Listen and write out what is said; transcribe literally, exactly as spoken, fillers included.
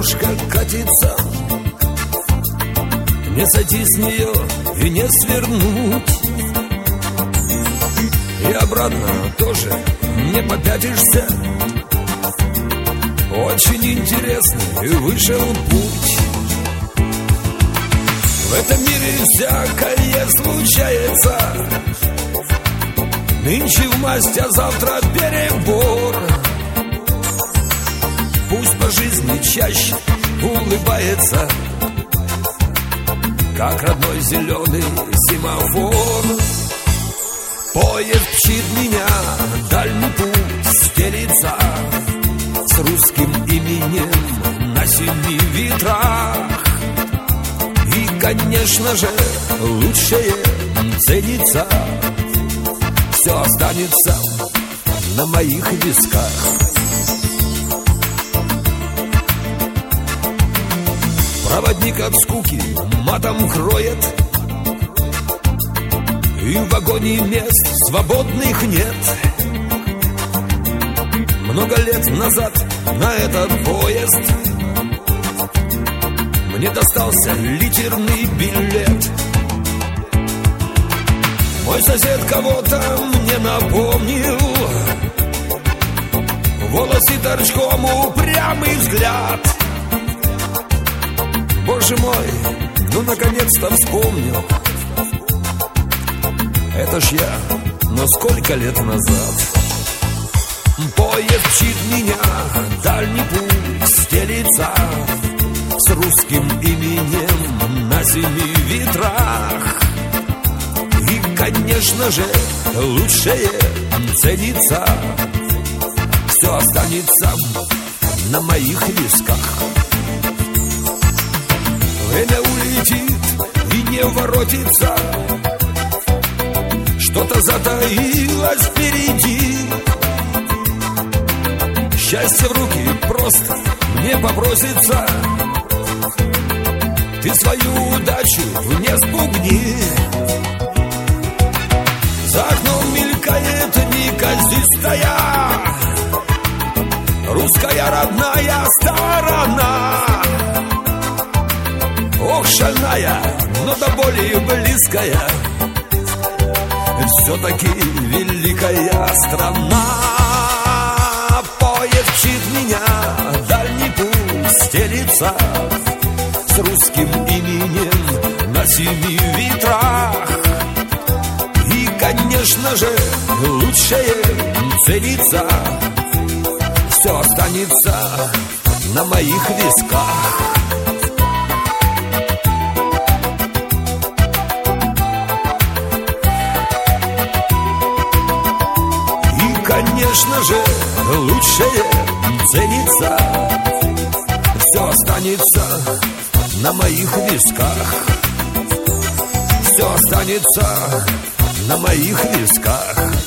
дорожка катится, не сойти с нее и не свернуть, и обратно тоже не попятишься. Очень интересный вышел путь. В этом мире всякое случается. Нынче в масть, а завтра перебор. Пусть по жизни чаще улыбается, как родной зеленый семафор. Поезд мчит меня, дальний путь стелится, с русским именем на семи ветрах. И, конечно же, лучшее ценится, все останется на моих висках. Проводник от скуки матом кроет, и в вагоне мест свободных нет. Много лет назад на этот поезд мне достался литерный билет. Мой сосед кого-то мне напомнил, волосы торчком, упрямый взгляд. Боже мой, ну наконец-то вспомнил. Это ж я, но сколько лет назад. Поезд мчит меня, дальний путь стелится, с русским именем на семи ветрах. И, конечно же, лучшее ценится, все останется на моих висках. Время улетит и не воротится, что-то затаилось впереди. Счастье в руки просто мне попросится. Ты свою удачу не спугни. За окном мелькает неказистая русская родная сторона. Ох, шальная, но до боли близкая, все-таки великая страна. Поезд мчит меня, дальний путь стелится, с русским именем на семи ветрах. И, конечно же, лучшее ценится, все останется на моих висках. Конечно же, лучшее ценится, все останется на моих висках. Все останется на моих висках.